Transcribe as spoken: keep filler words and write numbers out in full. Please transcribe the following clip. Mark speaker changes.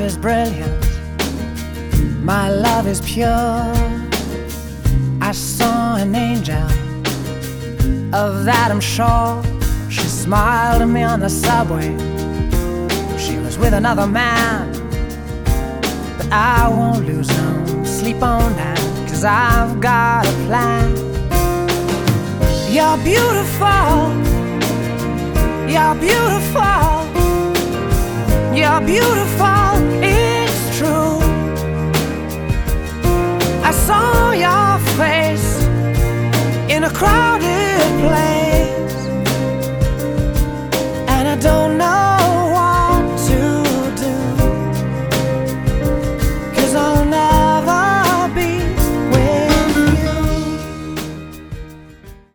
Speaker 1: is brilliant, my love is pure. I saw an angel, of that I'm sure. She smiled at me on the subway. She was with another man, but I won't lose no sleep on that, 'cause I've got a plan. You're beautiful, you're beautiful, you're beautiful, it's true. I saw your face in a crowd